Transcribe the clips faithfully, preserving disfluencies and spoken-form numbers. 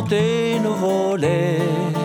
chanter nos volets,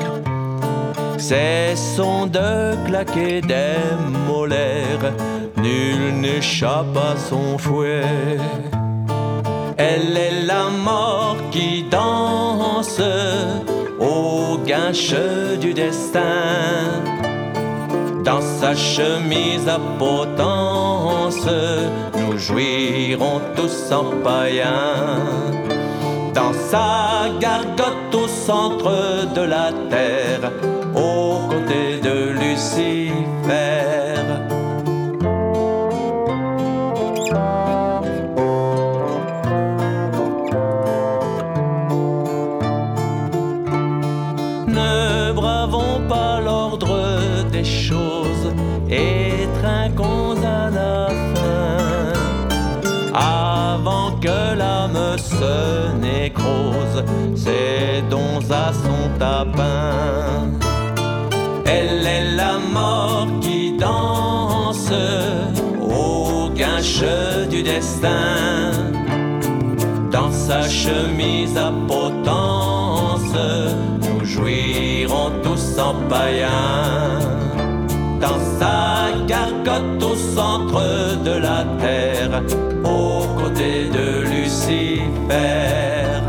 ces sons de claquer des molaires, nul n'échappe à son fouet. Elle est la mort qui danse au guinche du destin. Dans sa chemise à potence, nous jouirons tous en païen. Dans sa gargote au centre de la terre, aux côtés de Lucifer. Ne bravons pas l'ordre des choses et trinquons à la fin, avant que l'âme se nécrose, cédons à son tapin. Elle est la mort qui danse au guinche du destin. Dans sa chemise à potence, nous jouirons tous en païen. Dans sa gargote au centre de la terre, aux côtés de Lucifer.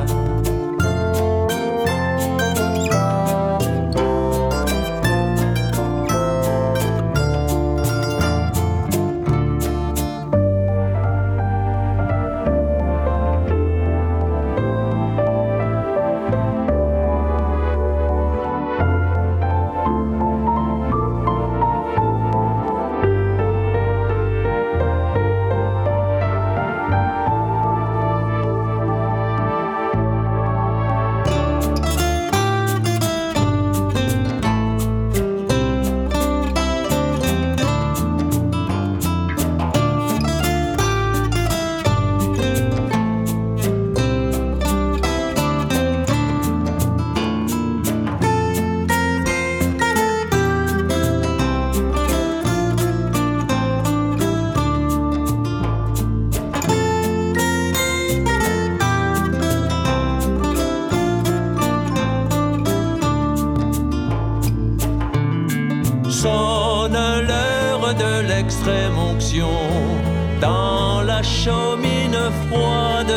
Sonne l'heure de l'extrême onction dans la chaumine froide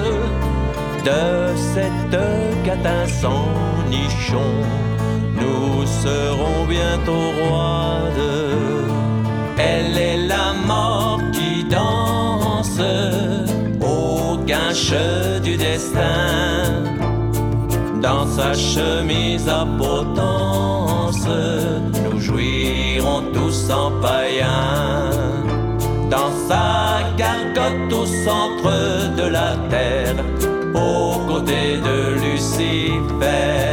de cette catin sans nichon. Nous serons bientôt roides. Elle est la mort qui danse au guinche du destin. Dans sa chemise à potence, nous jouirons tous en païen. Dans sa gargote au centre de la terre, aux côtés de Lucifer.